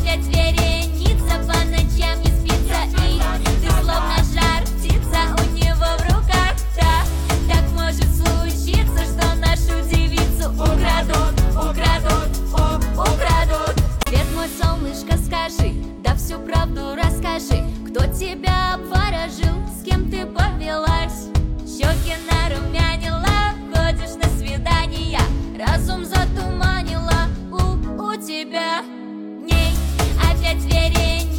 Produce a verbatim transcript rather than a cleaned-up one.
опять вереница, по ночам не спится, и ты словно жар птица у него в руках. Да, так может случиться, что нашу девицу украдут, украдут, у, украдут. Свет мой, солнышко, скажи, да всю правду расскажи. Кто тебя обворожил, с кем ты повелась? Щеки нарумянила, ходишь на свидания, разум затуманила у, у тебя. В ней опять верень.